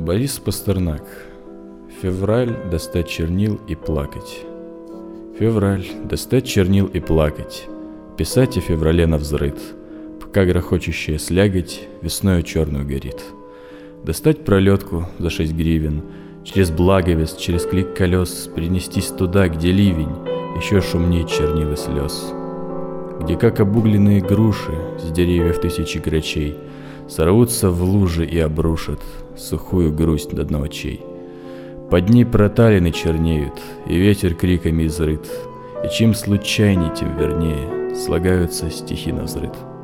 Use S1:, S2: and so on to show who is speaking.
S1: Борис Пастернак. Февраль, достать чернил и плакать. Февраль, достать чернил и плакать, писать о феврале навзрыд, пока грохочущая сляготь весною черную горит. Достать пролетку за 6 гривен, через благовест, через клик колес, перенестись туда, где ливень еще шумнее чернил и слез, где, как обугленные груши с деревьев тысячи грачей, сорвутся в лужи и обрушат сухую грусть до дна очей. Под ней проталины чернеют, и ветер криками изрыт, и чем случайней, тем вернее слагаются стихи навзрыд.